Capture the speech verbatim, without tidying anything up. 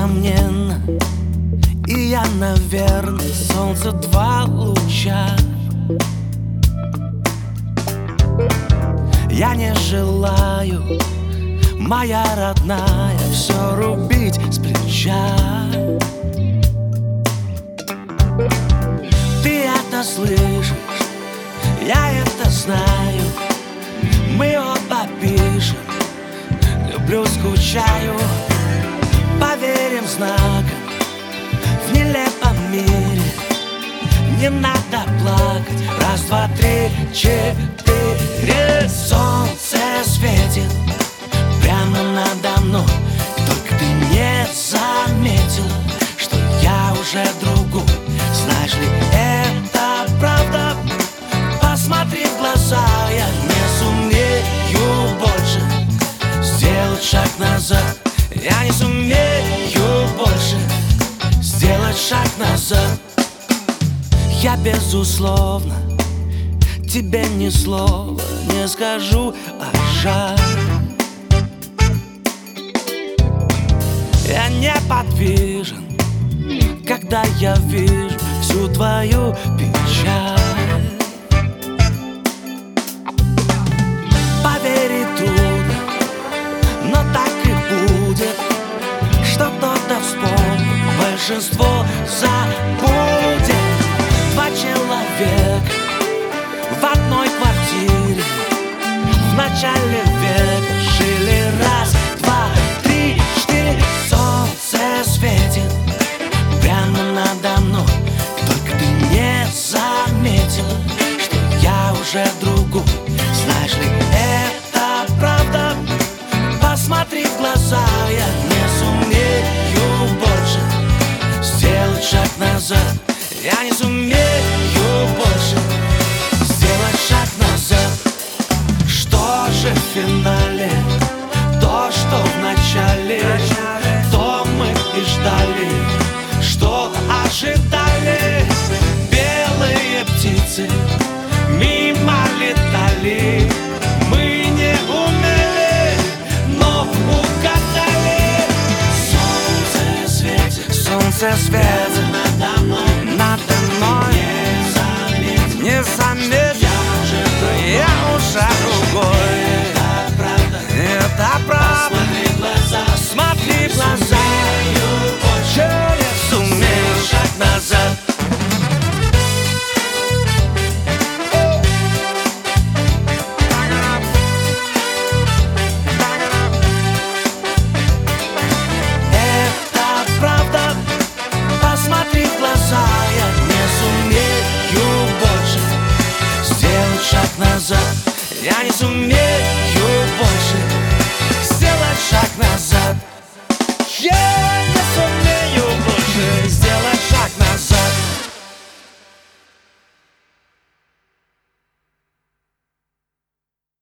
несомненно, и я, наверное, солнце два луча. Я не желаю, моя родная, все рубить с плеча. Ты это слышишь, я это знаю. Мы оба пишем, люблю, скучаю. Поверим знаком в нелепом мире. Не надо плакать. Раз, два, три, четыре. Солнце светит прямо надо мной. Только ты не заметила, что я уже другой. Знаешь ли, это правда? Посмотри в глаза. Я не сумею больше сделать шаг назад. Я не сумею больше сделать шаг назад. Я безусловно тебе ни слова не скажу, а жаль. Я неподвижен, когда я вижу всю твою печаль. Поверить трудно, но так и будет, что кто-то вспомнит, большинство забудет. Два человека в одной квартире в начале века жили. Раз, два, три, четыре. Солнце светит прямо надо мной. Только ты не заметила, что я уже другой. Знаешь ли, это правда? Посмотри в глаза. Я не сумею больше сделать шаг назад. Я не сумею больше сделать шаг назад. Что же в финале? То, что в начале, то мы и ждали, что ожидали. Белые птицы мимо летали. Мы не умели, но угадали. Солнце светит, солнце светит надо мной. Надо мной не заметил, не заметил. Я уже другой. Это правда, это правда. Смотри в глаза, смотри в глаза. Я не сумею шаг назад. Это правда. Посмотри в глаза. Я не сумею больше сделать шаг назад. Я не сумею.